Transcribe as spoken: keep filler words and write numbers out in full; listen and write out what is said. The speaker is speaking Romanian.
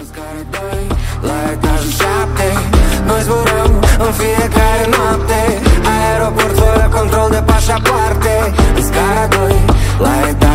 scară doi, la etajul șapte, noi zburăm în fiecare noapte. Aeroport fără control de pașapoarte. În scara doi, la etajul